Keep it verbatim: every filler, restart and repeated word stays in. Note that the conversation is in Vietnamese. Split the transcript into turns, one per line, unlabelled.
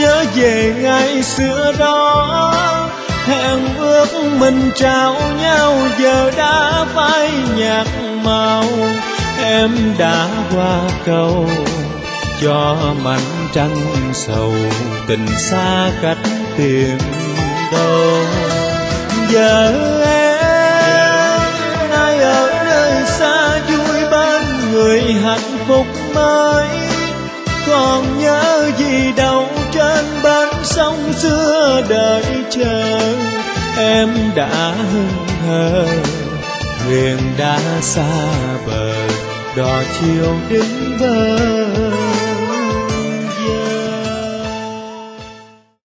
nhớ về ngày xưa đó, hẹn ước mình trao nhau giờ đã phai nhạt màu. Em đã qua cầu cho mảnh trăng sầu, tình xa cách tìm đâu. Giờ em nay ở nơi xa vui bên người hạnh phúc mới, còn nhớ gì đâu trên bến sông xưa đợi chờ. Em đã hững hờ, thuyền đã xa bờ, đò chiều đứng bờ.